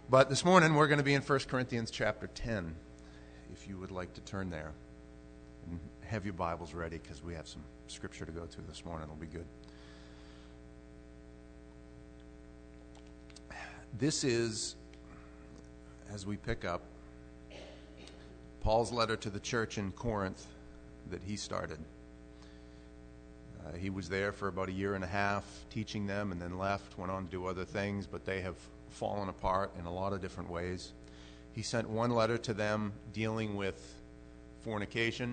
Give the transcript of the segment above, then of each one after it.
But this morning we're going to be in 1 Corinthians chapter 10, if you would like to turn there. And have your Bibles ready because we have some scripture to go to this morning. It'll be good. This is, as we pick up, Paul's letter to the church in Corinth that he started. He was there for about a year and a half teaching them and then left, went on to do other things, but they have fallen apart in a lot of different ways. He sent one letter to them dealing with fornication,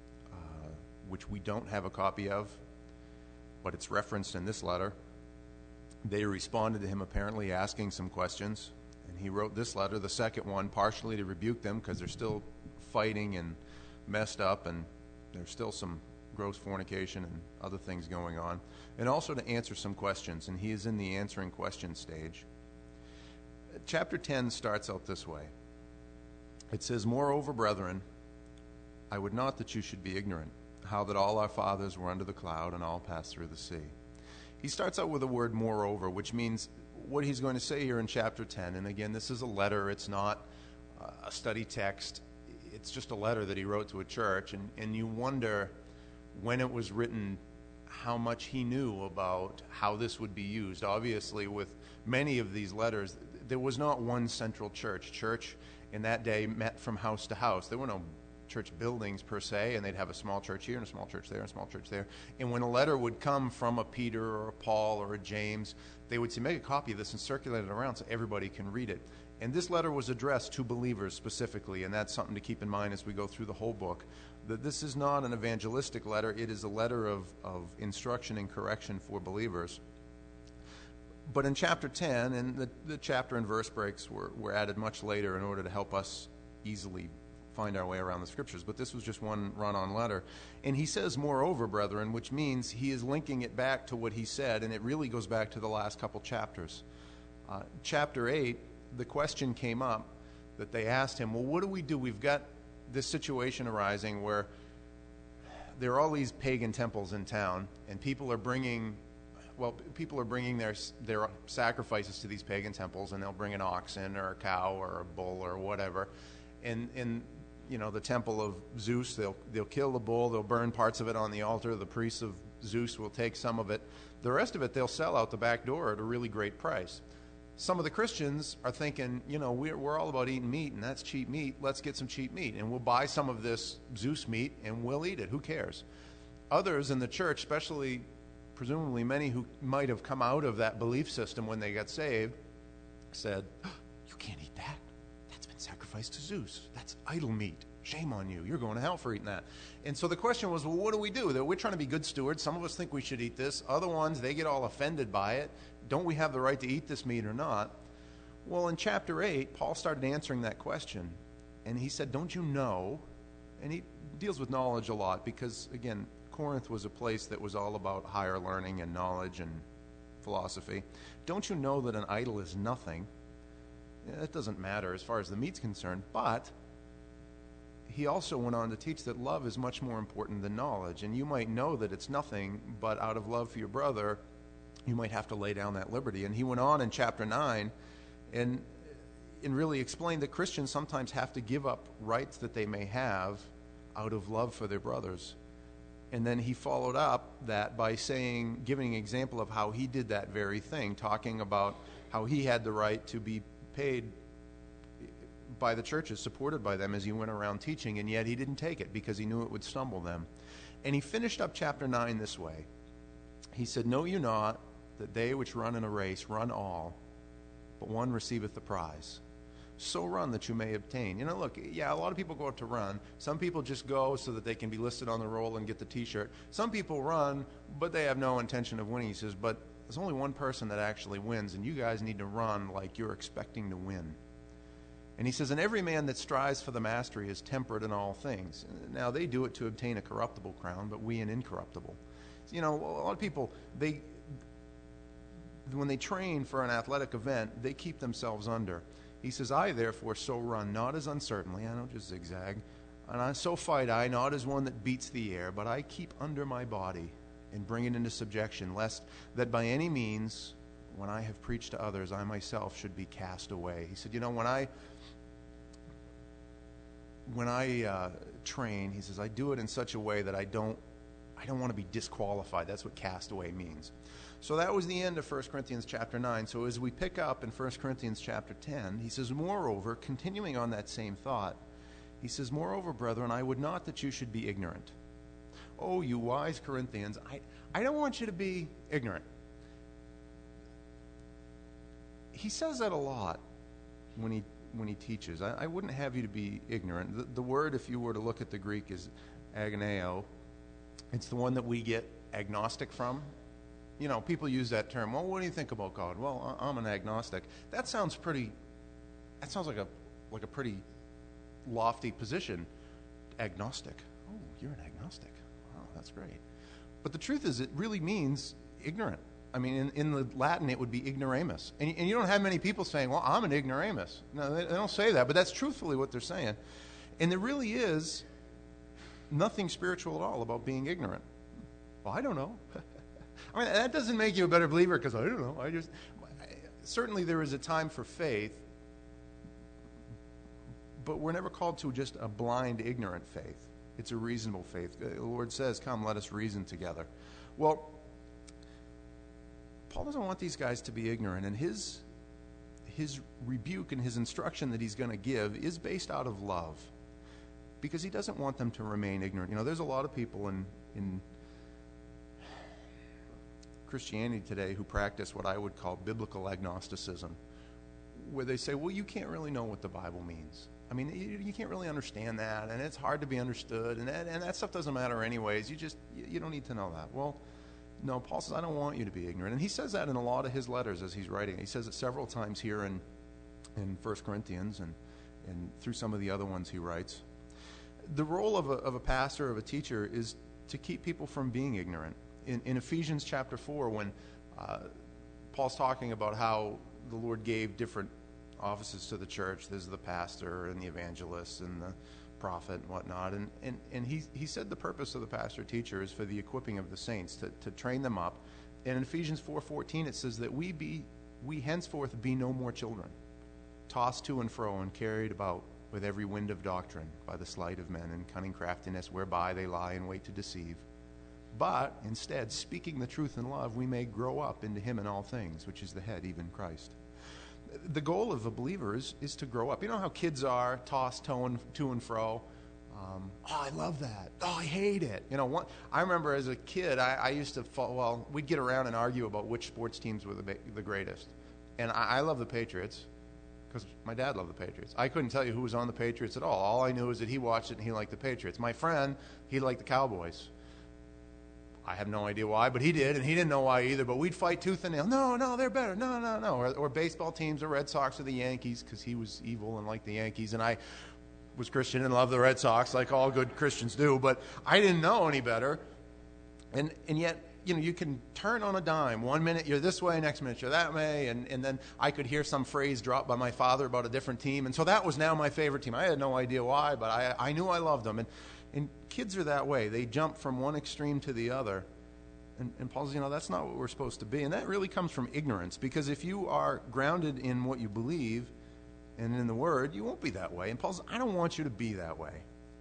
which we don't have a copy of, but it's referenced in this letter. They responded to him apparently asking some questions, and he wrote this letter, the second one, partially to rebuke them because they're still fighting and messed up, and there's still some gross fornication and other things going on, and also to answer some questions, and he is in the answering question stage. Chapter 10 starts out this way. It says, "Moreover, brethren, I would not that you should be ignorant, how that all our fathers were under the cloud and all passed through the sea." He starts out with the word moreover, which means what he's going to say here in chapter 10. And again, this is a letter. It's not a study text. It's just a letter that he wrote to a church. And you wonder when it was written how much he knew about how this would be used. Obviously, with many of these letters, there was not one central church. Church in that day met from house to house. There were no church buildings per se, and they'd have a small church here and a small church there and a small church there. And when a letter would come from a Peter or a Paul or a James, they would say, make a copy of this and circulate it around so everybody can read it. And this letter was addressed to believers specifically, and that's something to keep in mind as we go through the whole book. That this is not an evangelistic letter. It is a letter of instruction and correction for believers. But in chapter 10, and the chapter and verse breaks were added much later in order to help us easily find our way around the scriptures, but this was just one run-on letter. And he says, moreover, brethren, which means he is linking it back to what he said, and it really goes back to the last couple chapters. Chapter 8, the question came up that they asked him, well, what do we do? We've got this situation arising where there are all these pagan temples in town, and people are bringing their sacrifices to these pagan temples, and they'll bring an oxen or a cow or a bull or whatever. And you know, the temple of Zeus, they'll kill the bull, they'll burn parts of it on the altar, the priests of Zeus will take some of it. The rest of it they'll sell out the back door at a really great price. Some of the Christians are thinking, you know, we're all about eating meat, and that's cheap meat. Let's get some cheap meat, and we'll buy some of this Zeus meat, and we'll eat it. Who cares? Others in the church, especially presumably many who might have come out of that belief system when they got saved, said, you can't eat that. That's been sacrificed to Zeus. That's idol meat. Shame on you. You're going to hell for eating that. And so the question was, well, what do we do? We're trying to be good stewards. Some of us think we should eat this. Other ones, they get all offended by it. Don't we have the right to eat this meat or not? Well, in chapter 8, Paul started answering that question. And he said, don't you know? And he deals with knowledge a lot because, again, Corinth was a place that was all about higher learning and knowledge and philosophy. Don't you know that an idol is nothing? It doesn't matter as far as the meat's concerned, but he also went on to teach that love is much more important than knowledge. And you might know that it's nothing, but out of love for your brother, you might have to lay down that liberty. And he went on in chapter 9 and really explained that Christians sometimes have to give up rights that they may have out of love for their brothers. And then he followed up that by giving an example of how he did that very thing, talking about how he had the right to be paid by the churches, supported by them as he went around teaching, and yet he didn't take it because he knew it would stumble them. And he finished up chapter 9 this way. He said, know you not that they which run in a race run all, but one receiveth the prize. So run that you may obtain. You know, look, yeah, a lot of people go out to run. Some people just go so that they can be listed on the roll and get the T-shirt. Some people run, but they have no intention of winning. He says, but there's only one person that actually wins, and you guys need to run like you're expecting to win. And he says, and every man that strives for the mastery is temperate in all things. Now, they do it to obtain a corruptible crown, but we an incorruptible. You know, a lot of people, when they train for an athletic event, they keep themselves under. He says, I therefore so run, not as uncertainly, I don't just zigzag, and so fight I, not as one that beats the air, but I keep under my body and bring it into subjection, lest that by any means when I have preached to others, I myself should be cast away. He said, when I train, he says, I do it in such a way that I don't want to be disqualified. That's what cast away means. So that was the end of 1 Corinthians chapter 9. So as we pick up in 1 Corinthians chapter 10, he says, moreover, continuing on that same thought, he says, moreover, brethren, I would not that you should be ignorant. Oh, you wise Corinthians, I don't want you to be ignorant. He says that a lot when he teaches. I wouldn't have you to be ignorant. The word, if you were to look at the Greek, is agoneo. It's the one that we get agnostic from. People use that term. Well, what do you think about God? Well, I'm an agnostic. That sounds like a pretty lofty position. Agnostic. Oh, you're an agnostic. Wow, that's great. But the truth is, it really means ignorant. I mean, in the Latin, it would be ignoramus. And you don't have many people saying, well, I'm an ignoramus. No, they don't say that, but that's truthfully what they're saying. And there really is nothing spiritual at all about being ignorant. Well, I don't know. I mean, that doesn't make you a better believer because I don't know. Certainly there is a time for faith, but we're never called to just a blind, ignorant faith. It's a reasonable faith. The Lord says, come, let us reason together. Well, Paul doesn't want these guys to be ignorant, and his rebuke and his instruction that he's going to give is based out of love, because he doesn't want them to remain ignorant. There's a lot of people in Christianity today who practice what I would call biblical agnosticism, where they say, well, you can't really know what the Bible means. I mean, you can't really understand that, and it's hard to be understood, and that stuff doesn't matter anyways. You don't need to know that. Well, no, Paul says, I don't want you to be ignorant. And he says that in a lot of his letters as he's writing. He says it several times here in 1 Corinthians and through some of the other ones he writes. The role of a pastor, of a teacher, is to keep people from being ignorant. In Ephesians chapter 4, when Paul's talking about how the Lord gave different offices to the church, there's the pastor and the evangelist and the prophet and whatnot, and he said the purpose of the pastor teacher is for the equipping of the saints, to train them up. And in Ephesians 4:14 it says that we henceforth be no more children, tossed to and fro and carried about with every wind of doctrine by the sleight of men and cunning craftiness whereby they lie in wait to deceive. But instead, speaking the truth in love, we may grow up into him in all things, which is the head, even Christ. The goal of a believer is to grow up. You know how kids are, tossed to and fro. Oh, I love that. Oh, I hate it. I remember as a kid, I used to we'd get around and argue about which sports teams were the greatest. And I love the Patriots because my dad loved the Patriots. I couldn't tell you who was on the Patriots at all. All I knew is that he watched it and he liked the Patriots. My friend, he liked the Cowboys. I have no idea why, but he did, and he didn't know why either. But we'd fight tooth and nail. No, they're better. No. Or baseball teams, the Red Sox or the Yankees, because he was evil and liked the Yankees, and I was Christian and loved the Red Sox, like all good Christians do. But I didn't know any better, and yet you can turn on a dime. 1 minute you're this way, next minute you're that way, and then I could hear some phrase dropped by my father about a different team, and so that was now my favorite team. I had no idea why, but I knew I loved them. And kids are that way. They jump from one extreme to the other. And Paul says, that's not what we're supposed to be. And that really comes from ignorance, because if you are grounded in what you believe and in the Word, you won't be that way. And Paul says, I don't want you to be that way.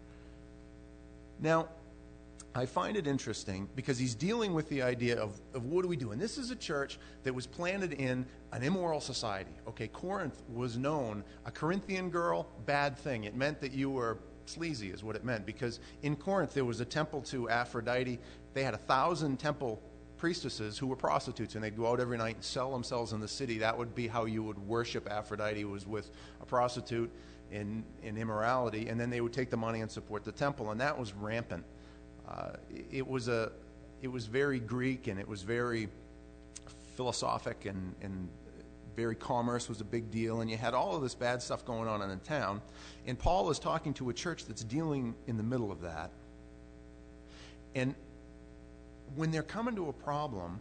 Now, I find it interesting because he's dealing with the idea of what do we do? And this is a church that was planted in an immoral society. Okay, Corinth was known, a Corinthian girl, bad thing. It meant that you were sleazy is what it meant, because in Corinth there was a temple to Aphrodite. They had 1,000 temple priestesses who were prostitutes, and they'd go out every night and sell themselves in the city. That would be how you would worship Aphrodite, was with a prostitute in immorality, and then they would take the money and support the temple, and that was rampant. It was very Greek, and it was very philosophic, and very commerce was a big deal, and you had all of this bad stuff going on in the town. And Paul is talking to a church that's dealing in the middle of that. And when they're coming to a problem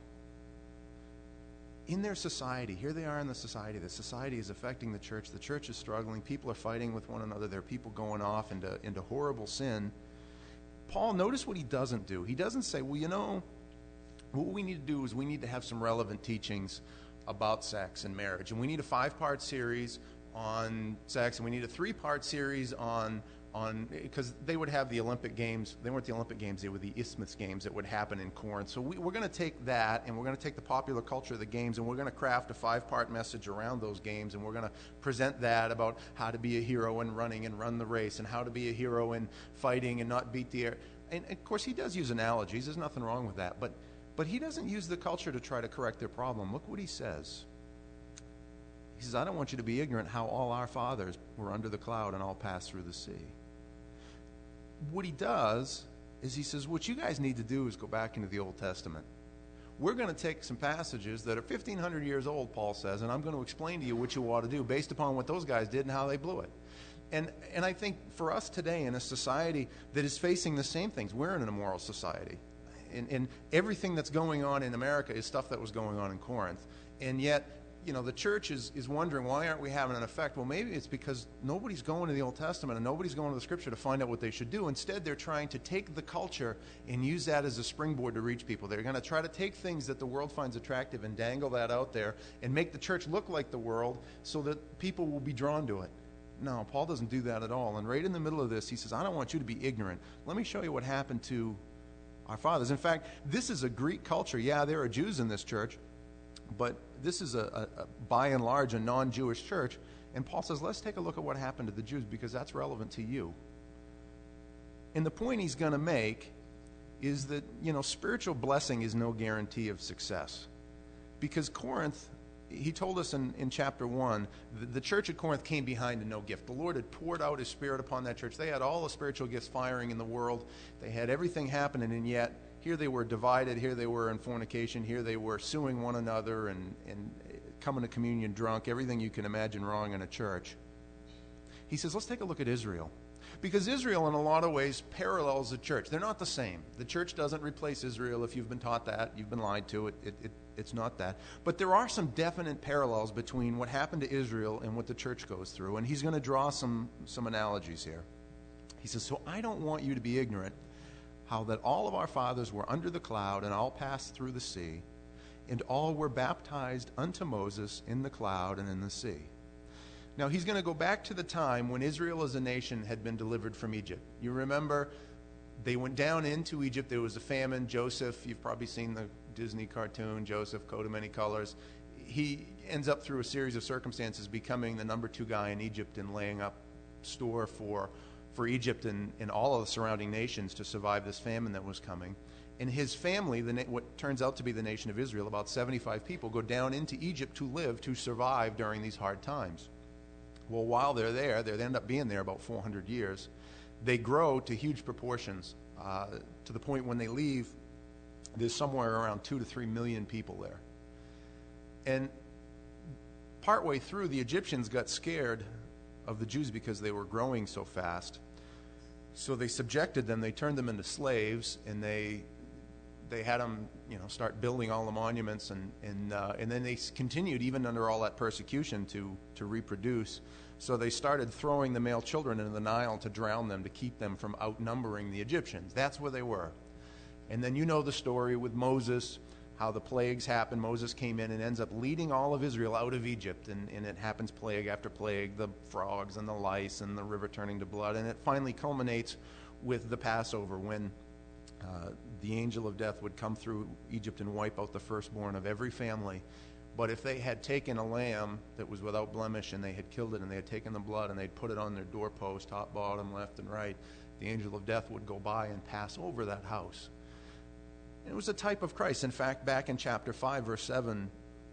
in their society, here they are in the society is affecting the church is struggling, people are fighting with one another, there are people going off into horrible sin. Paul, notice what he doesn't do. He doesn't say, what we need to do is we need to have some relevant teachings about sex and marriage. And we need a 5-part series on sex, and we need a 3-part series on because they would have the Olympic Games. They weren't the Olympic Games, they were the Isthmus Games that would happen in Corinth. So we're going to take that, and we're going to take the popular culture of the games, and we're going to craft a 5-part message around those games, and we're going to present that about how to be a hero in running and run the race, and how to be a hero in fighting and not beat the air. And of course he does use analogies. There's nothing wrong with that. But he doesn't use the culture to try to correct their problem. Look what he says. He says, I don't want you to be ignorant how all our fathers were under the cloud and all passed through the sea. What he does is he says, what you guys need to do is go back into the Old Testament. We're going to take some passages that are 1,500 years old, Paul says, and I'm going to explain to you what you ought to do based upon what those guys did and how they blew it. And I think for us today in a society that is facing the same things, we're in an immoral society. And everything that's going on in America is stuff that was going on in Corinth. And yet, the church is wondering, why aren't we having an effect? Well, maybe it's because nobody's going to the Old Testament and nobody's going to the Scripture to find out what they should do. Instead, they're trying to take the culture and use that as a springboard to reach people. They're going to try to take things that the world finds attractive and dangle that out there and make the church look like the world so that people will be drawn to it. No, Paul doesn't do that at all. And right in the middle of this, he says, I don't want you to be ignorant. Let me show you what happened to our fathers. In fact, this is a Greek culture. Yeah, there are Jews in this church, but this is by and large a non-Jewish church. And Paul says, let's take a look at what happened to the Jews because that's relevant to you. And the point he's going to make is that, spiritual blessing is no guarantee of success. Because Corinth, he told us in chapter 1, the church at Corinth came behind in no gift. The Lord had poured out his Spirit upon that church. They had all the spiritual gifts firing in the world. They had everything happening, and yet here they were divided. Here they were in fornication. Here they were suing one another and coming to communion drunk, everything you can imagine wrong in a church. He says, let's take a look at Israel. Because Israel, in a lot of ways, parallels the church. They're not the same. The church doesn't replace Israel. If you've been taught that, you've been lied to. It's not that. But there are some definite parallels between what happened to Israel and what the church goes through. And he's going to draw some analogies here. He says, so I don't want you to be ignorant how that all of our fathers were under the cloud and all passed through the sea, and all were baptized unto Moses in the cloud and in the sea. Now, he's going to go back to the time when Israel as a nation had been delivered from Egypt. You remember, they went down into Egypt. There was a famine. Joseph, you've probably seen the Disney cartoon, Joseph, Coat of Many Colors. He ends up through a series of circumstances becoming the number 2 guy in Egypt and laying up store for Egypt and all of the surrounding nations to survive this famine that was coming. And his family, what turns out to be the nation of Israel, about 75 people, go down into Egypt to live, to survive during these hard times. Well, while they're there, they end up being there about 400 years. They grow to huge proportions to the point when they leave, there's somewhere around 2 to 3 million people there. And partway through, the Egyptians got scared of the Jews because they were growing so fast. So they subjected them, they turned them into slaves, and they had them, start building all the monuments, and then they continued even under all that persecution to reproduce. So they started throwing the male children into the Nile to drown them, to keep them from outnumbering the Egyptians. That's where they were. And then you know the story with Moses, how the plagues happened. Moses came in and ends up leading all of Israel out of Egypt, and it happens plague after plague, the frogs and the lice and the river turning to blood, and it finally culminates with the Passover when the angel of death would come through Egypt and wipe out the firstborn of every family. But if they had taken a lamb that was without blemish and they had killed it and they had taken the blood and they'd put it on their doorpost, top, bottom, left, and right, the angel of death would go by and pass over that house. And it was a type of Christ. In fact, back in chapter 5, verse 7,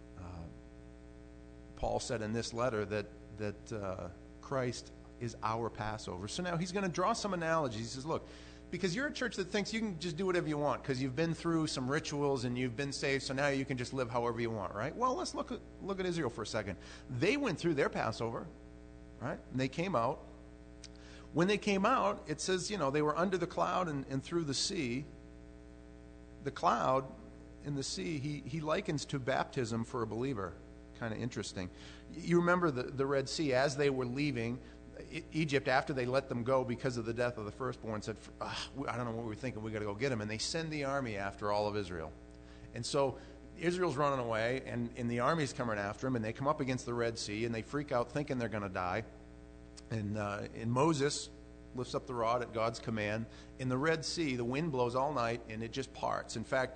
Paul said in this letter that Christ is our Passover. So now he's going to draw some analogies. He says, look, because you're a church that thinks you can just do whatever you want because you've been through some rituals and you've been saved, so now you can just live however you want, right? Well, let's look at Israel for a second. They went through their Passover, right? And they came out. When they came out, it says, they were under the cloud and through the sea. The cloud in the sea, he likens to baptism for a believer. Kind of interesting. You remember the Red Sea, as they were leaving Egypt, after they let them go because of the death of the firstborn, said, I don't know what we were thinking, we got to go get him. And they send the army after all of Israel. And so Israel's running away, and the army's coming after them, and they come up against the Red Sea, and they freak out thinking they're going to die. And Moses lifts up the rod at God's command. In the Red Sea, the wind blows all night, and it just parts. In fact,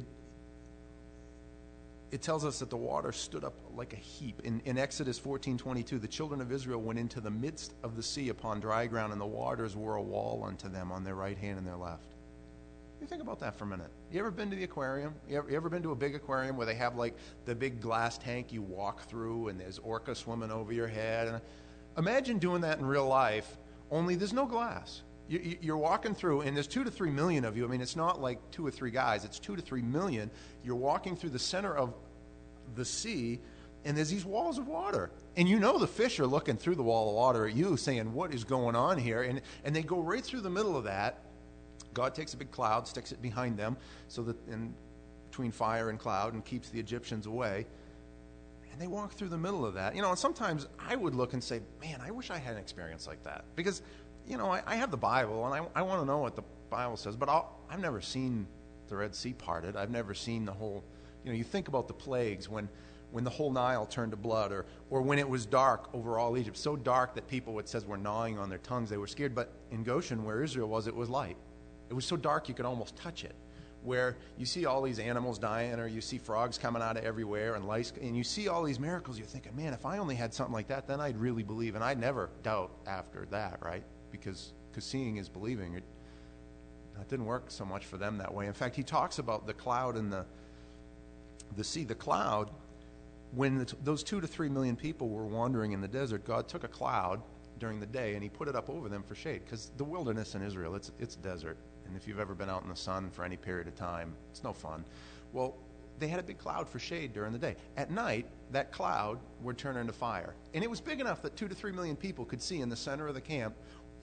it tells us that the water stood up like a heap. In Exodus 14:22, the children of Israel went into the midst of the sea upon dry ground, and the waters were a wall unto them on their right hand and their left. You think about that for a minute. You ever been to the aquarium? You ever been to a big aquarium where they have like the big glass tank you walk through, and there's orca swimming over your head? And imagine doing that in real life, only there's no glass. You're walking through, and there's 2 to 3 million of you. I mean, it's not like 2 or 3 guys. It's 2 to 3 million. You're walking through the center of the sea, and there's these walls of water. And you know the fish are looking through the wall of water at you, saying, what is going on here? And they go right through the middle of that. God takes a big cloud, sticks it behind them, so that in between fire and cloud, and keeps the Egyptians away. And they walk through the middle of that. And sometimes I would look and say, man, I wish I had an experience like that. Because I have the Bible, and I want to know what the Bible says, but I've never seen the Red Sea parted. I've never seen the whole, you think about the plagues when the whole Nile turned to blood, or when it was dark over all Egypt, so dark that people, it says, were gnawing on their tongues. They were scared. But in Goshen, where Israel was, it was light. It was so dark you could almost touch it, where you see all these animals dying, or you see frogs coming out of everywhere, and lice, and you see all these miracles. You're thinking, man, if I only had something like that, then I'd really believe. And I'd never doubt after that, right? Because seeing is believing. That didn't work so much for them that way. In fact, he talks about the cloud and the sea. The cloud, when those 2 to 3 million people were wandering in the desert, God took a cloud during the day, and he put it up over them for shade. Because the wilderness in Israel, it's desert. And if you've ever been out in the sun for any period of time, it's no fun. Well, they had a big cloud for shade during the day. At night, that cloud would turn into fire. And it was big enough that 2 to 3 million people could see in the center of the camp.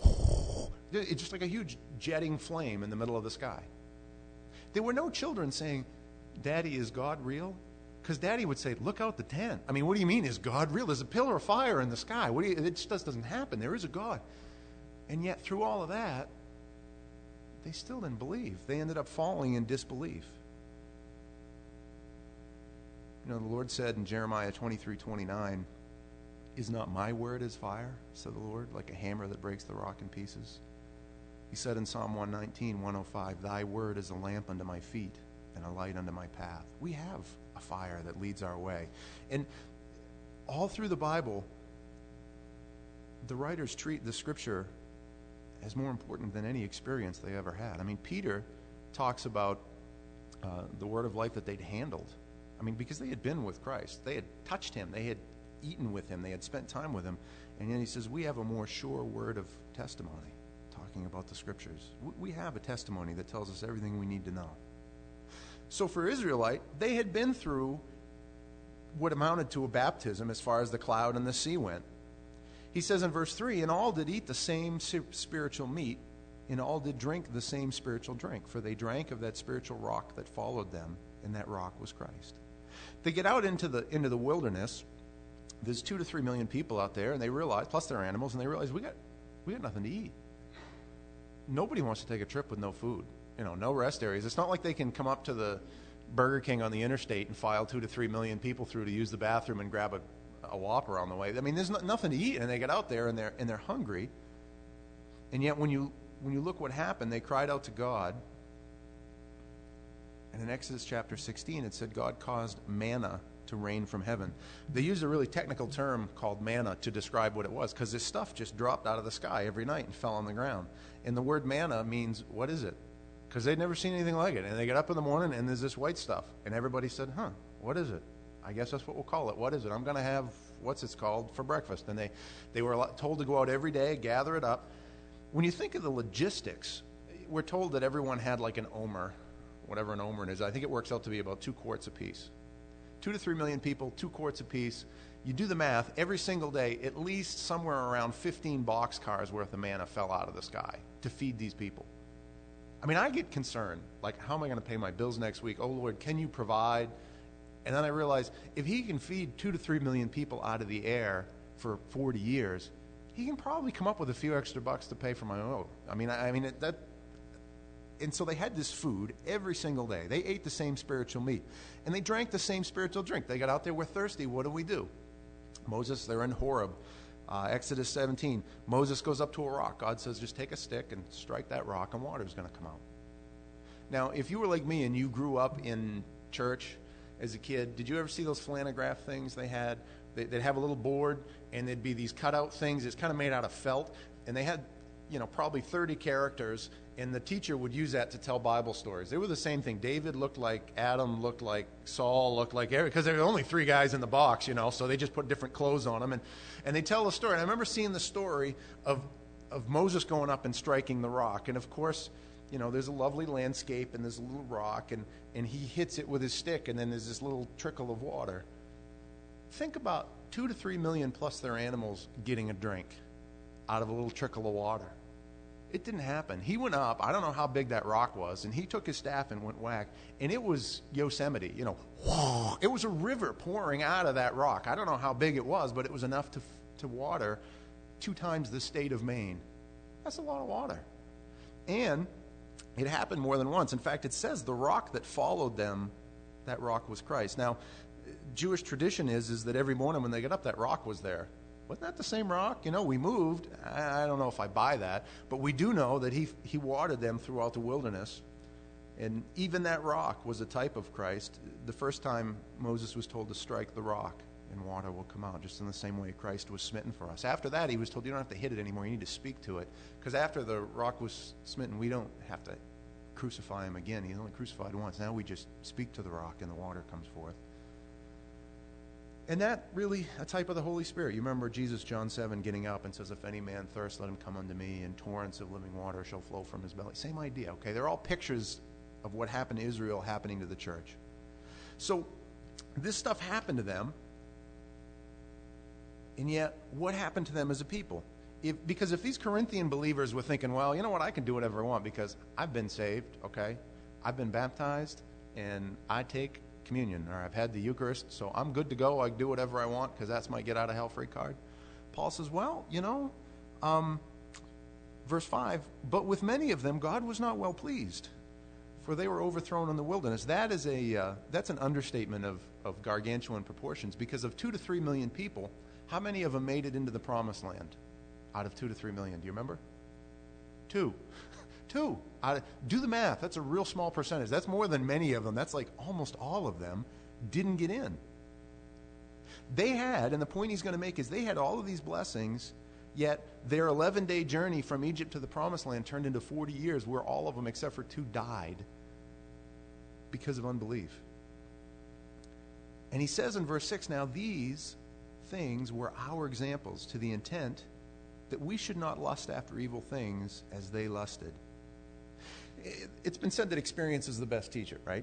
It's just like a huge jetting flame in the middle of the sky. There were no children saying, Daddy, is God real? Because Daddy would say, look out the tent. I mean, what do you mean, is God real? There's a pillar of fire in the sky. It just doesn't happen. There is a God. And yet, through all of that, they still didn't believe. They ended up falling in disbelief. The Lord said in Jeremiah 23:29, is not my word as fire, said the Lord, like a hammer that breaks the rock in pieces? He said in Psalm 119:105, thy word is a lamp unto my feet and a light unto my path. We have a fire that leads our way. And all through the Bible, the writers treat the scripture as more important than any experience they ever had. I mean, Peter talks about the word of life that they'd handled. I mean, because they had been with Christ. They had touched him. They had eaten with him. They had spent time with him. And then he says, we have a more sure word of testimony, talking about the scriptures. We have a testimony that tells us everything we need to know. So for Israelite, they had been through what amounted to a baptism as far as the cloud and the sea went. He says in verse 3, and all did eat the same spiritual meat, and all did drink the same spiritual drink, for they drank of that spiritual rock that followed them, and that rock was Christ. They get out into the wilderness. There's 2 to 3 million people out there, and they realize, plus their animals, and they realize we got nothing to eat. Nobody wants to take a trip with no food. No rest areas. It's not like they can come up to the Burger King on the interstate and file 2 to 3 million people through to use the bathroom and grab a Whopper on the way. I mean, there's nothing to eat, and they get out there and they're hungry. And yet, when you look what happened, they cried out to God. And in Exodus chapter 16, it said God caused manna to rain from heaven. They used a really technical term called manna to describe what it was, because this stuff just dropped out of the sky every night and fell on the ground. And the word manna means, what is it? Because they'd never seen anything like it. And they get up in the morning, and there's this white stuff. And everybody said, what is it? I guess that's what we'll call it. What is it? I'm going to have, what's it's called, for breakfast. And they were told to go out every day, gather it up. When you think of the logistics, we're told that everyone had like an omer, whatever an omer is. I think it works out to be about 2 quarts apiece. 2 to 3 million people, 2 quarts apiece. You do the math, every single day, at least somewhere around 15 boxcars worth of manna fell out of the sky to feed these people. I mean, I get concerned, like, how am I going to pay my bills next week? Oh, Lord, can you provide? And then I realize, if he can feed 2 to 3 million people out of the air for 40 years, he can probably come up with a few extra bucks to pay for my own. I mean, And so they had this food every single day. They ate the same spiritual meat. And they drank the same spiritual drink. They got out there, we're thirsty. What do? Moses, they're in Horeb. Exodus 17. Moses goes up to a rock. God says, just take a stick and strike that rock, and water's going to come out. Now, if you were like me and you grew up in church as a kid, did you ever see those flannelgraph things they had? They'd have a little board, and there'd be these cutout things. It's kind of made out of felt, and they had, probably 30 characters, and the teacher would use that to tell Bible stories. They were the same thing. David looked like Adam, looked like Saul, looked like Eric, because there were only 3 guys in the box, so they just put different clothes on them, and they tell the story. And I remember seeing the story of Moses going up and striking the rock, and of course, there's a lovely landscape, and there's a little rock, and he hits it with his stick, and then there's this little trickle of water. Think about 2 to 3 million plus their animals getting a drink out of a little trickle of water. It didn't happen. He went up, I don't know how big that rock was, and he took his staff and went whack, and it was Yosemite, it was a river pouring out of that rock. I don't know how big it was, but it was enough to water 2 times the state of Maine. That's a lot of water. And it happened more than once. In fact, it says the rock that followed them, that rock was Christ. Now, Jewish tradition is that every morning when they get up, that rock was there. Wasn't that the same rock? We moved. I don't know if I buy that, but we do know that he watered them throughout the wilderness. And even that rock was a type of Christ. The first time Moses was told to strike the rock and water will come out, just in the same way Christ was smitten for us. After that, he was told, you don't have to hit it anymore. You need to speak to it. Because after the rock was smitten, we don't have to crucify him again. He's only crucified once. Now we just speak to the rock and the water comes forth. And that really a type of the Holy Spirit. You remember Jesus, John 7, getting up and says, if any man thirst, let him come unto me, and torrents of living water shall flow from his belly. Same idea, okay? They're all pictures of what happened to Israel happening to the church. So this stuff happened to them, and yet what happened to them as a people? Because if these Corinthian believers were thinking, well, you know what, I can do whatever I want because I've been saved, okay? I've been baptized, and I take communion, or I've had the Eucharist, so I'm good to go. I can do whatever I want because that's my get-out-of-hell-free card. Paul says, well, verse 5, but with many of them God was not well pleased, for they were overthrown in the wilderness. That is that's an understatement of gargantuan proportions, because of 2 to 3 million people, how many of them made it into the promised land out of 2 to 3 million? Do you remember? 2. 2. Do the math. That's a real small percentage. That's more than many of them. That's like almost all of them didn't get in. They had, and the point he's going to make is they had all of these blessings, yet their 11-day journey from Egypt to the promised land turned into 40 years where all of them except for 2 died because of unbelief. And he says in verse 6, now these things were our examples, to the intent that we should not lust after evil things as they lusted. It's been said that experience is the best teacher, right?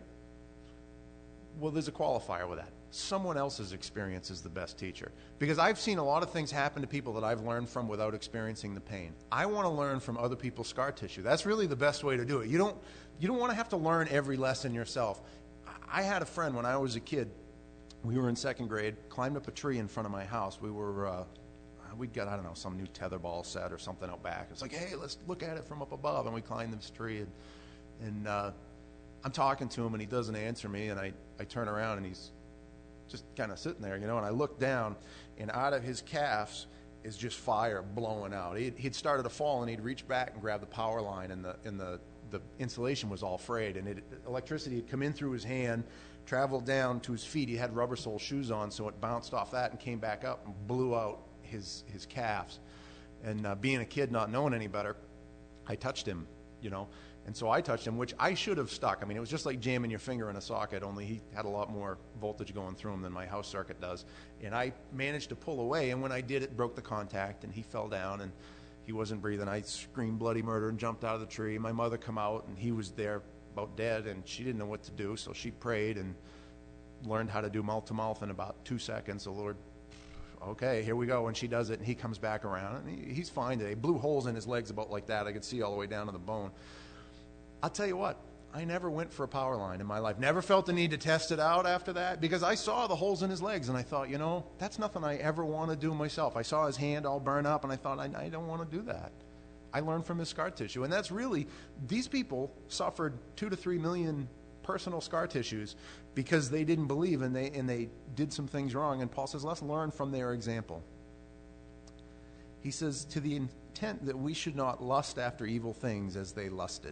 Well, there's a qualifier with that. Someone else's experience is the best teacher. Because I've seen a lot of things happen to people that I've learned from without experiencing the pain. I want to learn from other people's scar tissue. That's really the best way to do it. You don't want to have to learn every lesson yourself. I had a friend when I was a kid. We were in 2nd grade, climbed up a tree in front of my house. We'd got, I don't know, some new tetherball set or something out back. It's like, hey, let's look at it from up above. And we climbed this tree, and I'm talking to him, and he doesn't answer me. And I turn around, and he's just kind of sitting there, and I look down, and out of his calves is just fire blowing out. He'd started to fall, and he'd reach back and grab the power line, and the insulation was all frayed, and electricity had come in through his hand, traveled down to his feet. He had rubber sole shoes on, so it bounced off that and came back up and blew out his calves. And being a kid, not knowing any better, I touched him, and so I touched him, which I should have stuck. I mean, it was just like jamming your finger in a socket, only he had a lot more voltage going through him than my house circuit does. And I managed to pull away, and when I did, it broke the contact, and he fell down, and he wasn't breathing. I screamed bloody murder and jumped out of the tree. My mother come out, and he was there about dead, and she didn't know what to do, so she prayed and learned how to do mouth-to-mouth in about 2 seconds. The Lord, okay, here we go. And she does it, and he comes back around, and he's fine today. Blew holes in his legs about like that. I could see all the way down to the bone. I'll tell you what, I never went for a power line in my life. Never felt the need to test it out after that, because I saw the holes in his legs, and I thought, that's nothing I ever want to do myself. I saw his hand all burn up, and I thought, I don't want to do that. I learned from his scar tissue. And that's really, these people suffered 2 to 3 million personal scar tissues because they didn't believe and they did some things wrong. And Paul says, let's learn from their example. He says, to the intent that we should not lust after evil things as they lusted.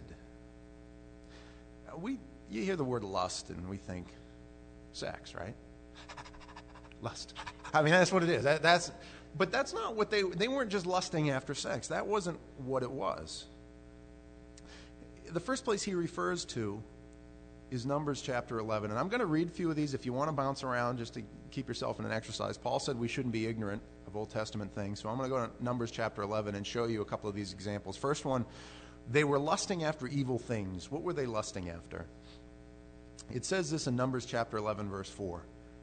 You hear the word lust and we think sex, right? Lust. I mean, that's what it is. But that's not what they weren't just lusting after sex. That wasn't what it was. The first place he refers to is Numbers chapter 11. And I'm going to read a few of these if you want to bounce around just to keep yourself in an exercise. Paul said we shouldn't be ignorant of Old Testament things. So I'm going to go to Numbers chapter 11 and show you a couple of these examples. First one, they were lusting after evil things. What were they lusting after? It says this in Numbers chapter 11, verse 4.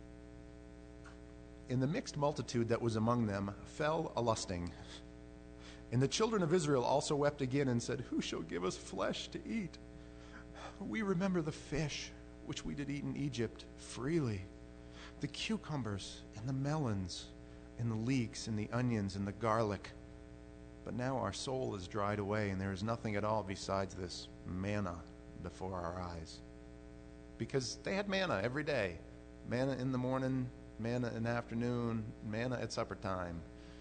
In the mixed multitude that was among them fell a lusting. And the children of Israel also wept again and said, who shall give us flesh to eat? We remember the fish which we did eat in Egypt freely, the cucumbers and the melons and the leeks and the onions and the garlic. But now our soul is dried away, and there is nothing at all besides this manna before our eyes. Because they had manna every day. Manna in the morning, manna in the afternoon, manna at supper time,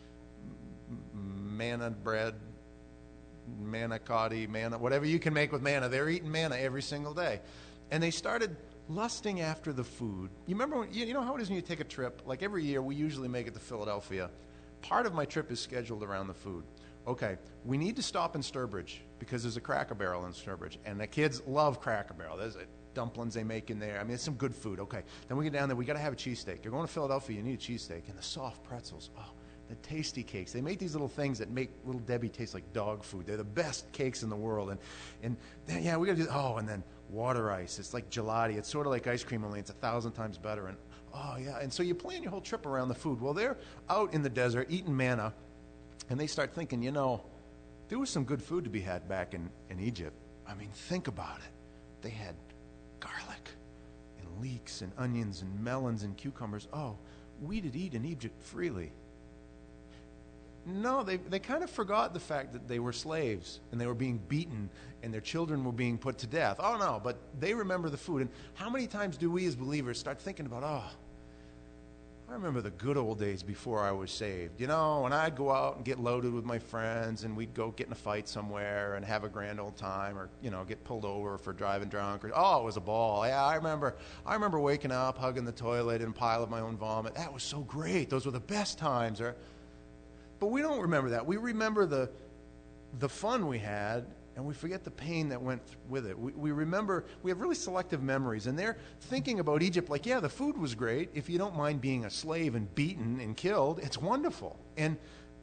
manna bread, manicotti, manna, whatever you can make with manna. They're eating manna every single day. And they started lusting after the food. You remember, you know how it is when you take a trip? Like every year, we usually make it to Philadelphia. Part of my trip is scheduled around the food. Okay, we need to stop in Sturbridge because there's a Cracker Barrel in Sturbridge. And the kids love Cracker Barrel. There's dumplings they make in there. I mean, it's some good food. Okay, then we get down there. We got to have a cheesesteak. You're going to Philadelphia, you need a cheesesteak. And the soft pretzels. Oh, the tasty cakes. They make these little things that make Little Debbie taste like dog food. They're the best cakes in the world. And yeah, we got to do, and then water ice. It's like gelati. It's sort of like ice cream, only it's 1,000 times better. And oh, yeah. And so you plan your whole trip around the food. Well, they're out in the desert eating manna, and they start thinking, there was some good food to be had back in Egypt. I mean, think about it. They had garlic and leeks and onions and melons and cucumbers. Oh, we did eat in Egypt freely. No, they kind of forgot the fact that they were slaves and they were being beaten and their children were being put to death. Oh, no, but they remember the food. And how many times do we as believers start thinking about, I remember the good old days before I was saved. When I'd go out and get loaded with my friends and we'd go get in a fight somewhere and have a grand old time or, get pulled over for driving drunk. It was a ball. Yeah, I remember waking up, hugging the toilet and a pile of my own vomit. That was so great. Those were the best times. But we don't remember that. We remember the fun we had, and we forget the pain that went with it. We remember, we have really selective memories, and they're thinking about Egypt like, yeah, the food was great. If you don't mind being a slave and beaten and killed, it's wonderful. And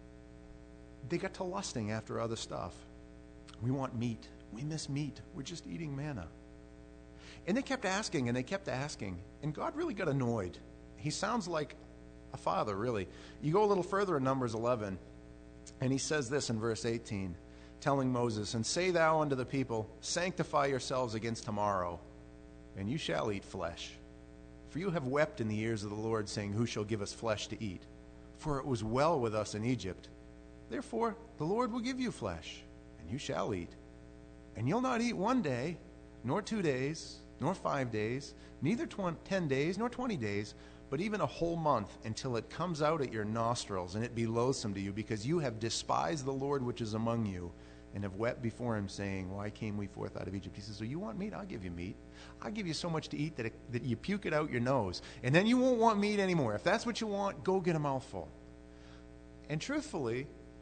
they got to lusting after other stuff. We want meat. We miss meat. We're just eating manna. And they kept asking, and God really got annoyed. He sounds like a father, really. You go a little further in Numbers 11, and he says this in verse 18, telling Moses, and say thou unto the people, sanctify yourselves against tomorrow, and you shall eat flesh. For you have wept in the ears of the Lord, saying, who shall give us flesh to eat? For it was well with us in Egypt. Therefore the Lord will give you flesh, and you shall eat. And you'll not eat 1 day, nor 2 days, nor 5 days, neither 10 days, nor 20 days, but even a whole month, until it comes out at your nostrils, and it be loathsome to you, because you have despised the Lord which is among you, and have wept before him, saying, why came we forth out of Egypt? He says, so you want meat? I'll give you meat. I'll give you so much to eat that you puke it out your nose, and then you won't want meat anymore. If that's what you want, go get a mouthful. And truthfully,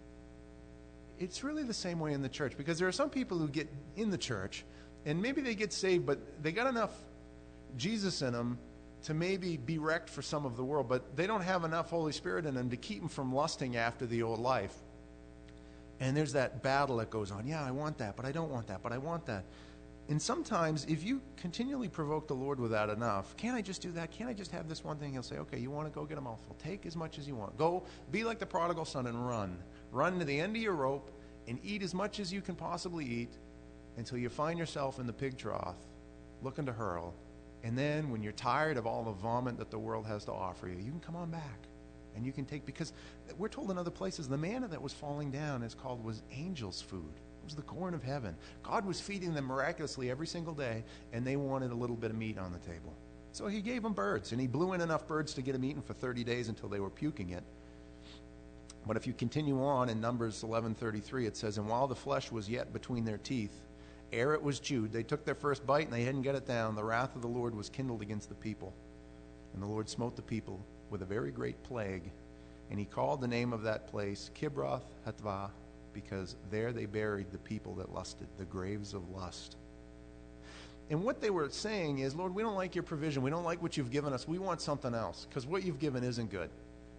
it's really the same way in the church, because there are some people who get in the church, and maybe they get saved, but they got enough Jesus in them to maybe be wrecked for some of the world, but they don't have enough Holy Spirit in them to keep them from lusting after the old life. And there's that battle that goes on. Yeah, I want that, but I don't want that, but I want that. And sometimes if you continually provoke the Lord with that enough, can't I just do that? Can't I just have this one thing? He'll say, okay, you want to go get a mouthful. Take as much as you want. Go be like the prodigal son and run. Run to the end of your rope and eat as much as you can possibly eat until you find yourself in the pig trough looking to hurl. And then when you're tired of all the vomit that the world has to offer you, you can come on back and you can take, because we're told in other places the manna that was falling down was angels' food. It was the corn of heaven. God was feeding them miraculously every single day, and they wanted a little bit of meat on the table. So he gave them birds, and he blew in enough birds to get them eaten for 30 days until they were puking it. But if you continue on in Numbers 11:33, it says, "And while the flesh was yet between their teeth, ere it was chewed, they took their first bite and they hadn't get it down. The wrath of the Lord was kindled against the people. And the Lord smote the people with a very great plague. And he called the name of that place Kibroth Hatvah, because there they buried the people that lusted, the graves of lust." And what they were saying is, Lord, we don't like your provision. We don't like what you've given us. We want something else, because what you've given isn't good.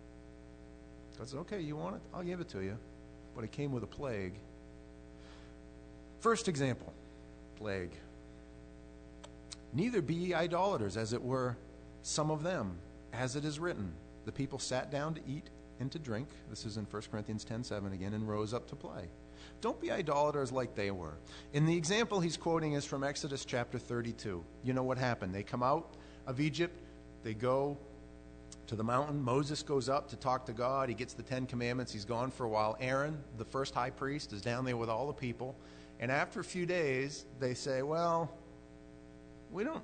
God said, okay, you want it? I'll give it to you. But it came with a plague. First example, plague. "Neither be ye idolaters, as it were some of them, as it is written, the people sat down to eat and to drink." This is in 1 Corinthians 10:7 again, "and rose up to play." Don't be idolaters like they were. And the example he's quoting is from Exodus chapter 32. You know what happened. They come out of Egypt. They go to the mountain. Moses goes up to talk to God. He gets the 10 Commandments. He's gone for a while. Aaron, the first high priest, is down there with all the people. And after a few days, they say, well, we don't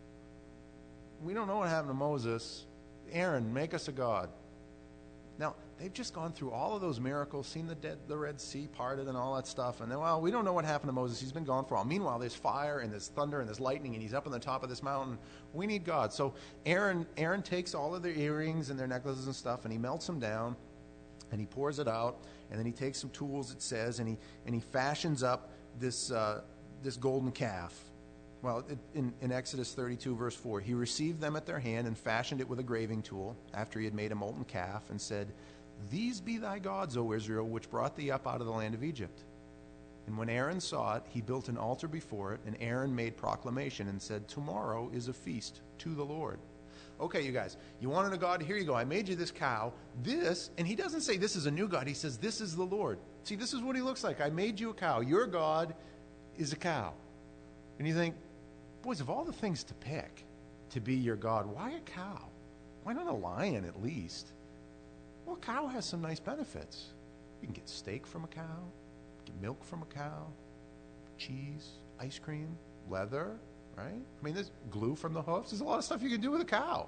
know what happened to Moses. Aaron, make us a god. Now, they've just gone through all of those miracles, seen the Red Sea parted and all that stuff, and then, well, we don't know what happened to Moses. He's been gone for a while. Meanwhile, there's fire and there's thunder and there's lightning, and he's up on the top of this mountain. We need God. So Aaron takes all of their earrings and their necklaces and stuff, and he melts them down, and he pours it out, and then he takes some tools, it says, and he fashions up this golden calf. Well, in Exodus 32, verse 4, "He received them at their hand and fashioned it with a graving tool after he had made a molten calf and said, These be thy gods, O Israel, which brought thee up out of the land of Egypt. And when Aaron saw it, he built an altar before it, and Aaron made proclamation and said, Tomorrow is a feast to the Lord." Okay, you guys, you wanted a god? Here you go. I made you this cow. And he doesn't say this is a new god. He says this is the Lord. See, this is what he looks like. I made you a cow. Your God is a cow. And you think, boys, of all the things to pick to be your God, why a cow? Why not a lion at least? Well, a cow has some nice benefits. You can get steak from a cow, get milk from a cow, cheese, ice cream, leather, right? I mean, there's glue from the hoofs. There's a lot of stuff you can do with a cow.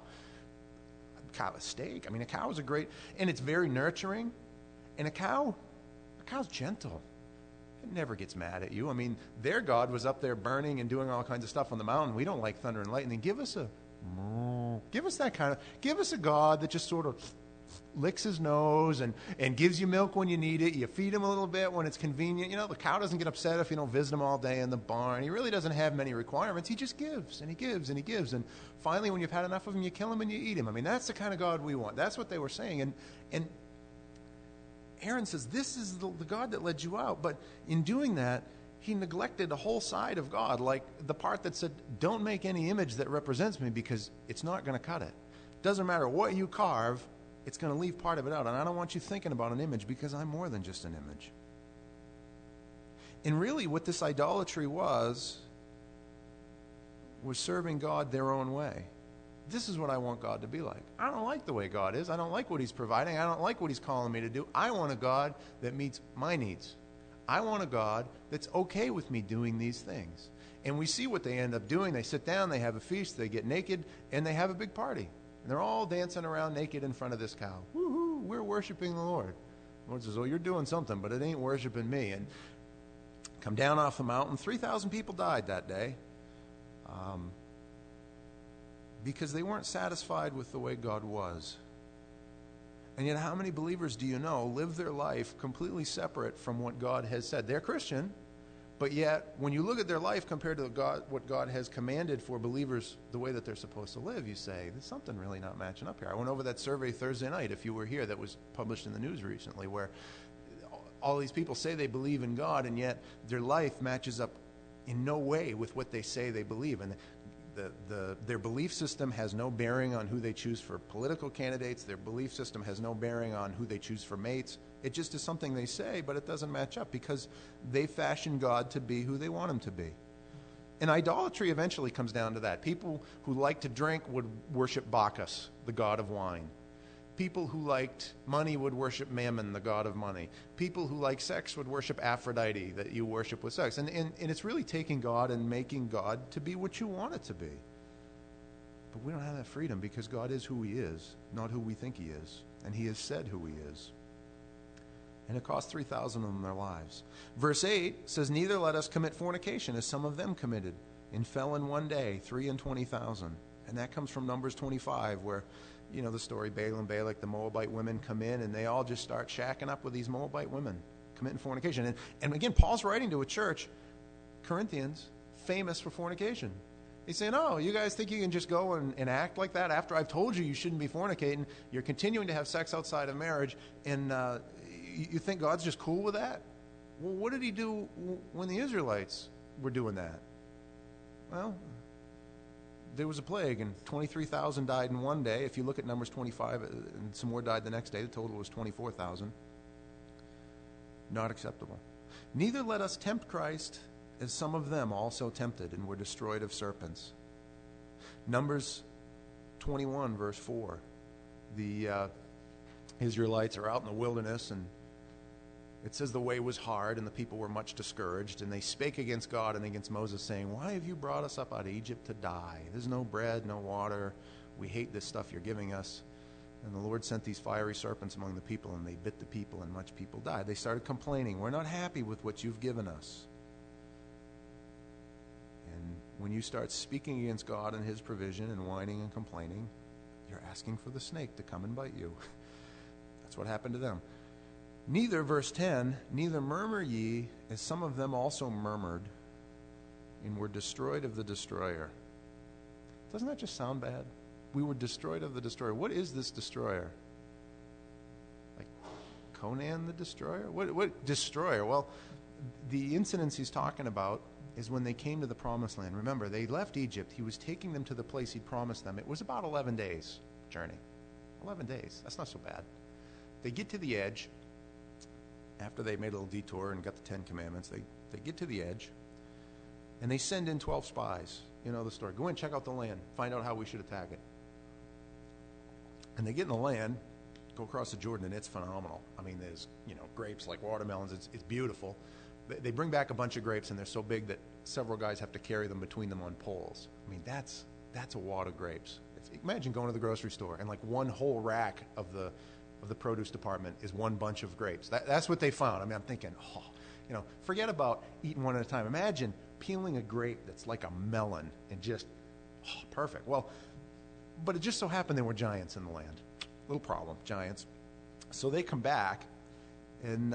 A steak. I mean, a cow is and it's very nurturing. And a cow's gentle. It never gets mad at you. I mean, their God was up there burning and doing all kinds of stuff on the mountain. We don't like thunder and lightning. Give us a God that just sort of licks his nose and gives you milk when you need it. You feed him a little bit when it's convenient. You know, the cow doesn't get upset if you don't visit him all day in the barn. He really doesn't have many requirements. He just gives and he gives and he gives. And finally, when you've had enough of him, you kill him and you eat him. I mean, that's the kind of God we want. That's what they were saying. And Aaron says, this is the God that led you out. But in doing that, he neglected the whole side of God, like the part that said, don't make any image that represents me because it's not going to cut it. Doesn't matter what you carve, it's going to leave part of it out. And I don't want you thinking about an image because I'm more than just an image. And really what this idolatry was serving God their own way. This is what I want God to be like. I don't like the way God is. I don't like what he's providing. I don't like what he's calling me to do. I want a God that meets my needs. I want a God that's okay with me doing these things. And we see what they end up doing. They sit down, they have a feast, they get naked, and they have a big party. And they're all dancing around naked in front of this cow. Woo-hoo, we're worshiping the Lord. The Lord says, oh, you're doing something, but it ain't worshiping me. And come down off the mountain. 3,000 people died that day. Because they weren't satisfied with the way God was. And yet how many believers do you know live their life completely separate from what God has said? They're Christian, but yet when you look at their life compared to what God has commanded for believers, the way that they're supposed to live, you say, there's something really not matching up here. I went over that survey Thursday night, if you were here, that was published in the news recently, where all these people say they believe in God, and yet their life matches up in no way with what they say they believe. And their belief system has no bearing on who they choose for political candidates. Their belief system has no bearing on who they choose for mates. It just is something they say, but it doesn't match up because they fashion God to be who they want him to be. And idolatry eventually comes down to that. People who like to drink would worship Bacchus, the god of wine. People who liked money would worship Mammon, the god of money. People who like sex would worship Aphrodite, that you worship with sex. And it's really taking God and making God to be what you want it to be. But we don't have that freedom because God is who he is, not who we think he is. And he has said who he is. And it cost 3,000 of them their lives. Verse 8 says, neither let us commit fornication, as some of them committed, and fell in one day, 320,000. And that comes from Numbers 25, where, you know the story, Balaam and Balak, the Moabite women come in, and they all just start shacking up with these Moabite women, committing fornication. And again, Paul's writing to a church, Corinthians, famous for fornication. He's saying, oh, you guys think you can just go and act like that after I've told you you shouldn't be fornicating? You're continuing to have sex outside of marriage, and you think God's just cool with that? Well, what did he do when the Israelites were doing that? Well, there was a plague, and 23,000 died in one day. If you look at Numbers 25, and some more died the next day, the total was 24,000. Not acceptable. Neither let us tempt Christ, as some of them also tempted and were destroyed of serpents. Numbers 21, verse 4. The Israelites are out in the wilderness, and it says the way was hard, and the people were much discouraged, and they spake against God and against Moses, saying, why have you brought us up out of Egypt to die? There's no bread, no water. We hate this stuff you're giving us. And the Lord sent these fiery serpents among the people, and they bit the people, and much people died. They started complaining, we're not happy with what you've given us. And when you start speaking against God and his provision and whining and complaining, you're asking for the snake to come and bite you. That's what happened to them. Neither, verse 10, neither murmur ye, as some of them also murmured, and were destroyed of the destroyer. Doesn't that just sound bad? We were destroyed of the destroyer. What is this destroyer? Like Conan the Destroyer? What destroyer? Well, the incidents he's talking about is when they came to the promised land. Remember, they left Egypt. He was taking them to the place he'd promised them. It was about 11 days journey. 11 days. That's not so bad. They get to the edge. After they made a little detour and got the 10 Commandments, they get to the edge, and they send in 12 spies. You know the story. Go in, check out the land, find out how we should attack it. And they get in the land, go across the Jordan, and it's phenomenal. I mean, there's grapes like watermelons. It's beautiful. They bring back a bunch of grapes, and they're so big that several guys have to carry them between them on poles. I mean, that's a wad of grapes. Imagine going to the grocery store and like one whole rack of the produce department is one bunch of grapes. That's what they found. I mean, I'm thinking, forget about eating one at a time. Imagine peeling a grape that's like a melon and just, perfect. Well, but it just so happened there were giants in the land. Little problem, giants. So they come back and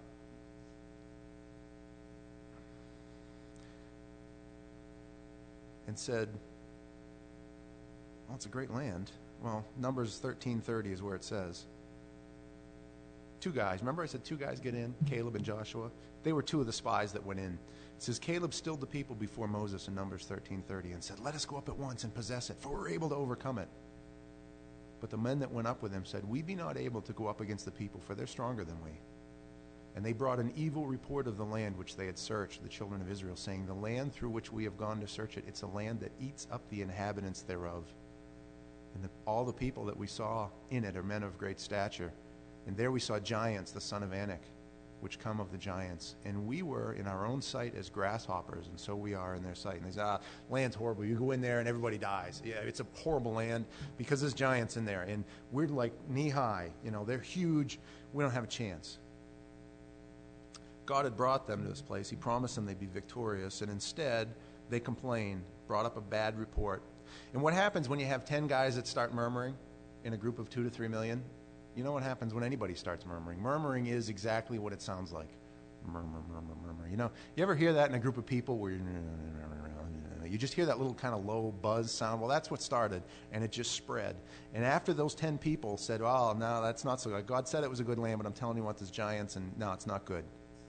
said, well, it's a great land. Well, Numbers 13:30 is where it says. Two guys. Remember I said two guys get in? Caleb and Joshua. They were two of the spies that went in. It says, Caleb stilled the people before Moses in Numbers 13:30 and said, let us go up at once and possess it, for we're able to overcome it. But the men that went up with him said, we be not able to go up against the people, for they're stronger than we. And they brought an evil report of the land which they had searched, the children of Israel, saying, the land through which we have gone to search it, it's a land that eats up the inhabitants thereof. And all the people that we saw in it are men of great stature. And there we saw giants, the son of Anak, which come of the giants. And we were in our own sight as grasshoppers, and so we are in their sight. And they say, land's horrible. You go in there and everybody dies. Yeah, it's a horrible land because there's giants in there. And we're like knee-high. They're huge. We don't have a chance. God had brought them to this place. He promised them they'd be victorious. And instead, they complained, brought up a bad report. And what happens when you have 10 guys that start murmuring in a group of 2 to 3 million? You know what happens when anybody starts murmuring? Murmuring is exactly what it sounds like. Murmur, murmur, murmur. You ever hear that in a group of people where you just hear that little kind of low buzz sound? Well, that's what started, and it just spread. And after those 10 people said, oh, no, that's not so good. God said it was a good land, but I'm telling you what, there's giants, and no, it's not good.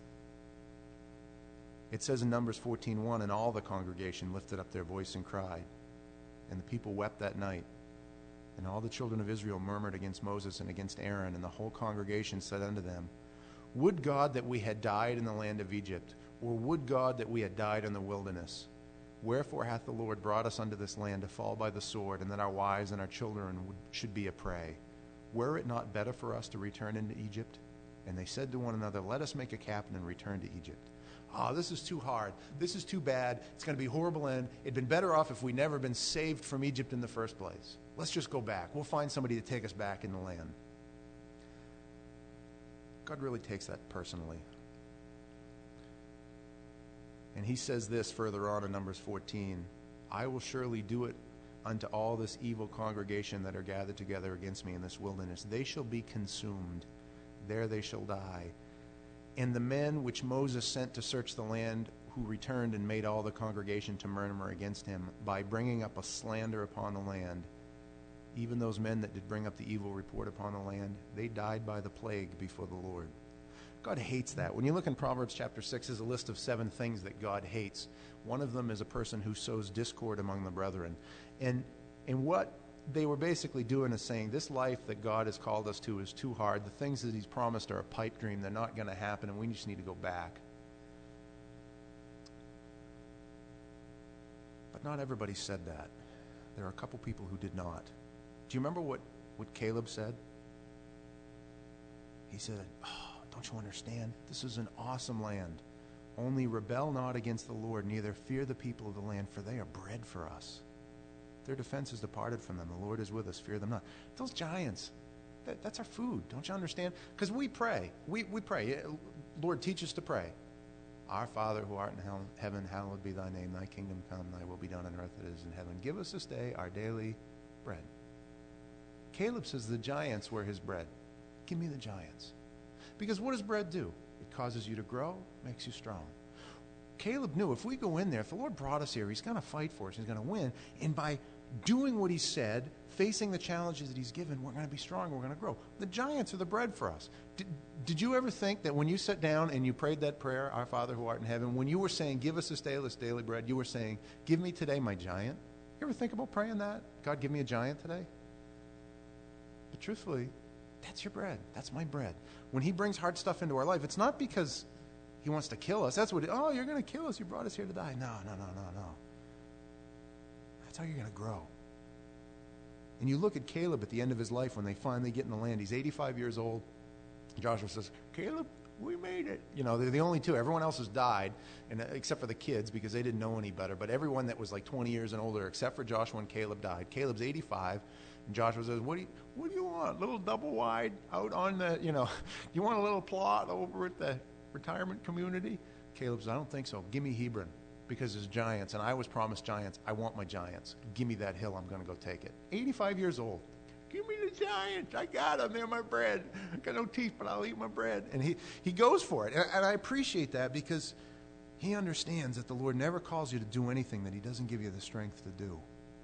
It says in Numbers 14:1, and all the congregation lifted up their voice and cried. And the people wept that night. And all the children of Israel murmured against Moses and against Aaron, and the whole congregation said unto them, would God that we had died in the land of Egypt, or would God that we had died in the wilderness? Wherefore hath the Lord brought us unto this land to fall by the sword, and that our wives and our children should be a prey? Were it not better for us to return into Egypt? And they said to one another, let us make a captain and return to Egypt. This is too hard. This is too bad. It's going to be a horrible end. It'd been better off if we'd never been saved from Egypt in the first place. Let's just go back. We'll find somebody to take us back in the land. God really takes that personally. And he says this further on in Numbers 14, I will surely do it unto all this evil congregation that are gathered together against me in this wilderness. They shall be consumed. There they shall die. And the men which Moses sent to search the land, who returned and made all the congregation to murmur against him, by bringing up a slander upon the land, even those men that did bring up the evil report upon the land, they died by the plague before the Lord. God hates that. When you look in Proverbs chapter 6, there's a list of 7 things that God hates. One of them is a person who sows discord among the brethren. And what they were basically doing is saying, this life that God has called us to is too hard. The things that he's promised are a pipe dream. They're not going to happen, and we just need to go back. But not everybody said that. There are a couple people who did not. Do you remember what Caleb said? He said, don't you understand? This is an awesome land. Only rebel not against the Lord, neither fear the people of the land, for they are bread for us. Their defense is departed from them. The Lord is with us. Fear them not. Those giants, that's our food. Don't you understand? Because we pray. We pray. Lord, teach us to pray. Our Father who art in heaven, hallowed be thy name. Thy kingdom come. Thy will be done on earth as it is in heaven. Give us this day our daily bread. Caleb says the giants were his bread. Give me the giants. Because what does bread do? It causes you to grow, makes you strong. Caleb knew if we go in there, if the Lord brought us here, he's going to fight for us. He's going to win. And by doing what he said, facing the challenges that he's given, we're going to be strong. We're going to grow. The giants are the bread for us. Did you ever think that when you sat down and you prayed that prayer, Our Father who art in heaven, when you were saying, give us this daily bread, you were saying, give me today my giant? You ever think about praying that? God, give me a giant today? But truthfully, that's your bread. That's my bread. When he brings hard stuff into our life, it's not because he wants to kill us. That's what, you're going to kill us. You brought us here to die. No. That's how you're going to grow. And you look at Caleb at the end of his life when they finally get in the land. He's 85 years old. Joshua says, Caleb, we made it. They're the only two. Everyone else has died, and except for the kids because they didn't know any better. But everyone that was like 20 years and older, except for Joshua and Caleb, died. Caleb's 85. And Joshua says, what do you want? A little double wide out on the, you want a little plot over at the retirement community? Caleb says, I don't think so. Give me Hebron because there's giants, and I was promised giants. I want my giants. Give me that hill. I'm going to go take it. 85 years old. Give me the giants. I got them. They're my bread. I got no teeth, but I'll eat my bread. And he goes for it. And I appreciate that because he understands that the Lord never calls you to do anything that he doesn't give you the strength to do.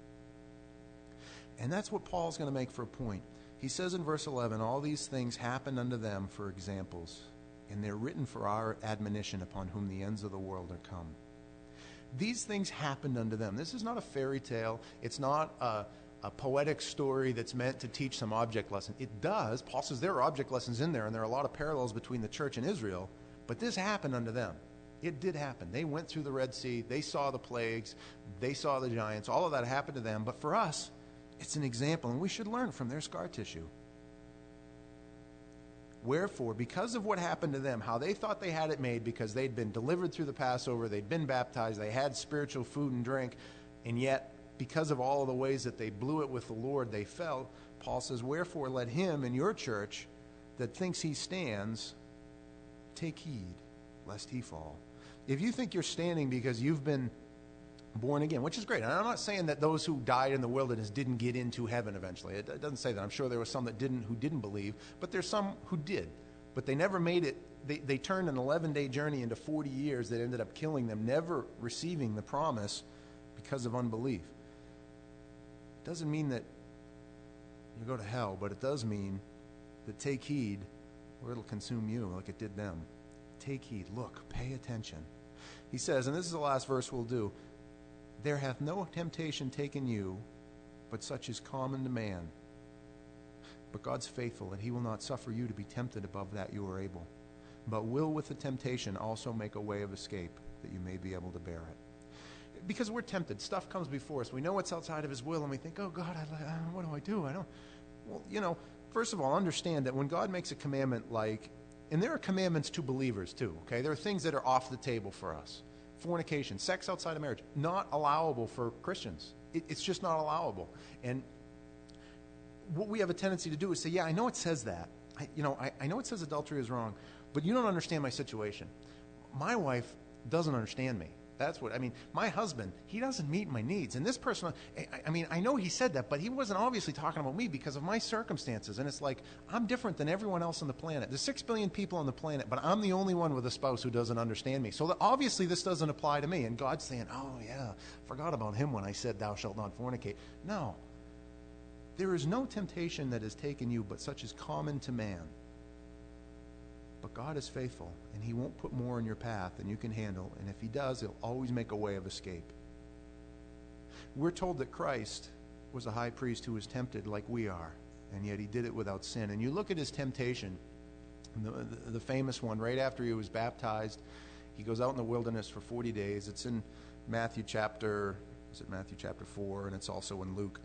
And that's what Paul's going to make for a point. He says in verse 11, all these things happened unto them for examples, and they're written for our admonition upon whom the ends of the world are come. These things happened unto them. This is not a fairy tale. It's not a poetic story that's meant to teach some object lesson. It does. Paul says there are object lessons in there, and there are a lot of parallels between the church and Israel, but this happened unto them. It did happen. They went through the Red Sea. They saw the plagues. They saw the giants. All of that happened to them, but for us, it's an example, and we should learn from their scar tissue. Wherefore, because of what happened to them, how they thought they had it made because they'd been delivered through the Passover, they'd been baptized, they had spiritual food and drink, and yet because of all of the ways that they blew it with the Lord, they fell. Paul says, wherefore let him in your church that thinks he stands take heed lest he fall. If you think you're standing because you've been born again, which is great. And I'm not saying that those who died in the wilderness didn't get into heaven eventually. It doesn't say that. I'm sure there were some that who didn't believe, but there's some who did. But they never made it. They turned an 11-day journey into 40 years that ended up killing them, never receiving the promise because of unbelief. It doesn't mean that you go to hell, but it does mean that take heed or it'll consume you like it did them. Take heed. Look, pay attention. He says, and this is the last verse we'll do, there hath no temptation taken you, but such is common to man. But God's faithful, and he will not suffer you to be tempted above that you are able, but will with the temptation also make a way of escape, that you may be able to bear it. Because we're tempted. Stuff comes before us. We know what's outside of his will, and we think, oh, God, what do I do? Well, first of all, understand that when God makes a commandment and there are commandments to believers too, okay? There are things that are off the table for us. Fornication, sex outside of marriage, not allowable for Christians. It's just not allowable. And what we have a tendency to do is say, yeah, I know it says that. I know it says adultery is wrong, but you don't understand my situation. My wife doesn't understand me. That's what, my husband, he doesn't meet my needs. And this person, I know he said that, but he wasn't obviously talking about me because of my circumstances. And it's like, I'm different than everyone else on the planet. There's 6 billion people on the planet, but I'm the only one with a spouse who doesn't understand me. So obviously this doesn't apply to me. And God's saying, oh yeah, forgot about him when I said thou shalt not fornicate. No. There is no temptation that has taken you, but such is common to man. But God is faithful, and he won't put more in your path than you can handle. And if he does, he'll always make a way of escape. We're told that Christ was a high priest who was tempted like we are, and yet he did it without sin. And you look at his temptation, the famous one, right after he was baptized, he goes out in the wilderness for 40 days. It's in Matthew chapter 4, and it's also in Luke.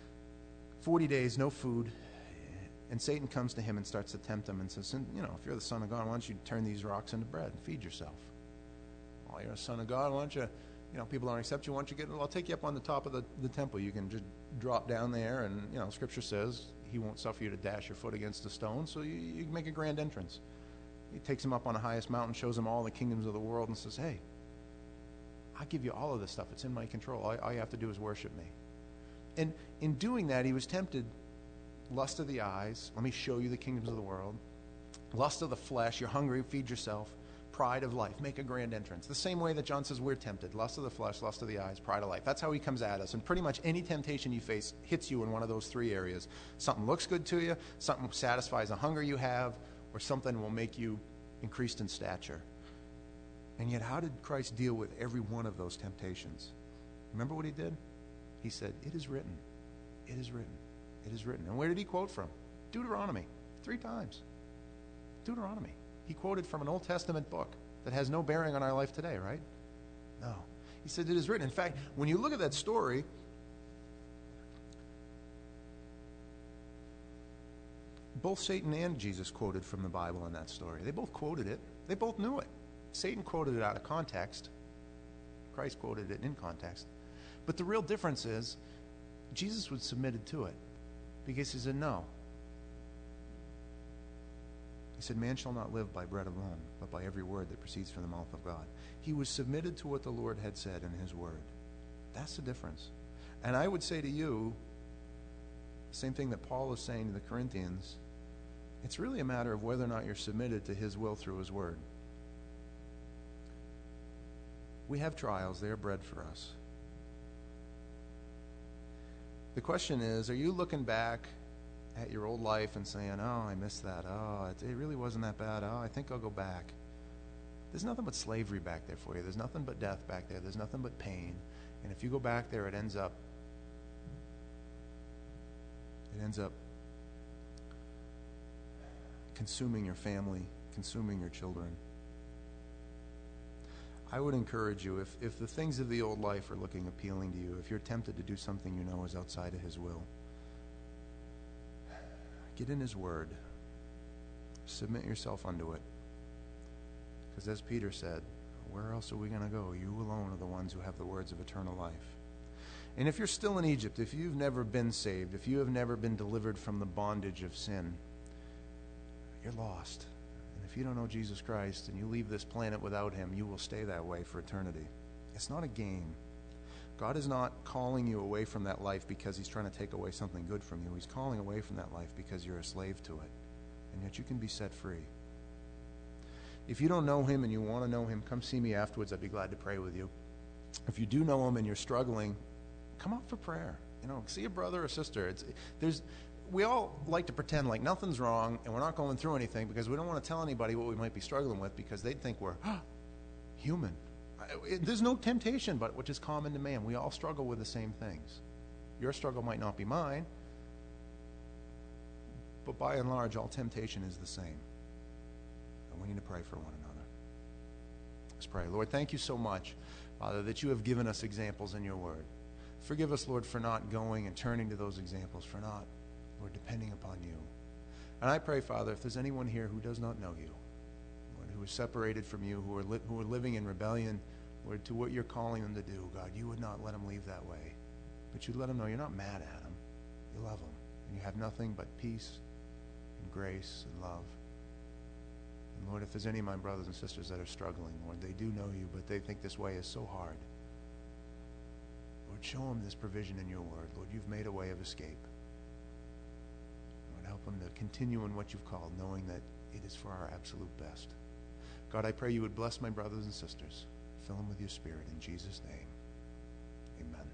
40 days, no food. And Satan comes to him and starts to tempt him and says, if you're the Son of God, why don't you turn these rocks into bread and feed yourself? Oh, you're a Son of God, why don't you, people don't accept you, why don't you I'll take you up on the top of the temple. You can just drop down there and, Scripture says he won't suffer you to dash your foot against a stone, so you make a grand entrance. He takes him up on the highest mountain, shows him all the kingdoms of the world and says, hey, I'll give you all of this stuff. It's in my control. All you have to do is worship me. And in doing that, he was tempted. Lust of the eyes, let me show you the kingdoms of the world. Lust of the flesh, you're hungry, feed yourself. Pride of life, make a grand entrance. The same way that John says we're tempted. Lust of the flesh, lust of the eyes, pride of life. That's how he comes at us. And pretty much any temptation you face hits you in one of those three areas. Something looks good to you, something satisfies a hunger you have, or something will make you increased in stature. And yet, how did Christ deal with every one of those temptations? Remember what he did? He said, it is written. It is written. It is written. And where did he quote from? Deuteronomy. 3 times. Deuteronomy. He quoted from an Old Testament book that has no bearing on our life today, right? No. He said it is written. In fact, when you look at that story, both Satan and Jesus quoted from the Bible in that story. They both quoted it. They both knew it. Satan quoted it out of context. Christ quoted it in context. But the real difference is Jesus was submitted to it. Because he said, no. He said, man shall not live by bread alone, but by every word that proceeds from the mouth of God. He was submitted to what the Lord had said in his word. That's the difference. And I would say to you, same thing that Paul is saying to the Corinthians, it's really a matter of whether or not you're submitted to his will through his word. We have trials. They are bread for us. The question is, are you looking back at your old life and saying, oh, I missed that. Oh, it really wasn't that bad. Oh, I think I'll go back. There's nothing but slavery back there for you. There's nothing but death back there. There's nothing but pain. And if you go back there, it ends up consuming your family, consuming your children. I would encourage you, if the things of the old life are looking appealing to you, if you're tempted to do something you know is outside of his will, get in his word. Submit yourself unto it. Because as Peter said, where else are we going to go? You alone are the ones who have the words of eternal life. And if you're still in Egypt, if you've never been saved, if you have never been delivered from the bondage of sin, you're lost. And if you don't know Jesus Christ and you leave this planet without him, you will stay that way for eternity. It's not a game. God is not calling you away from that life because he's trying to take away something good from you. He's calling away from that life because you're a slave to it. And yet you can be set free. If you don't know him and you want to know him, come see me afterwards. I'd be glad to pray with you. If you do know him and you're struggling, come out for prayer. See a brother or sister. We all like to pretend like nothing's wrong and we're not going through anything because we don't want to tell anybody what we might be struggling with because they'd think we're human. There's no temptation but which is common to man. We all struggle with the same things. Your struggle might not be mine, but by and large, all temptation is the same. And we need to pray for one another. Let's pray. Lord, thank you so much, Father, that you have given us examples in your word. Forgive us, Lord, for not going and turning to those examples, for not, Lord, depending upon you. And I pray, Father, if there's anyone here who does not know you, Lord, who is separated from you, who are living in rebellion, Lord, to what you're calling them to do, God, you would not let them leave that way. But you let them know you're not mad at them. You love them. And you have nothing but peace and grace and love. And Lord, if there's any of my brothers and sisters that are struggling, Lord, they do know you, but they think this way is so hard. Lord, show them this provision in your word. Lord, you've made a way of escape. Lord, help them to continue in what you've called, knowing that it is for our absolute best. God, I pray you would bless my brothers and sisters. Fill them with your Spirit. In Jesus' name, amen.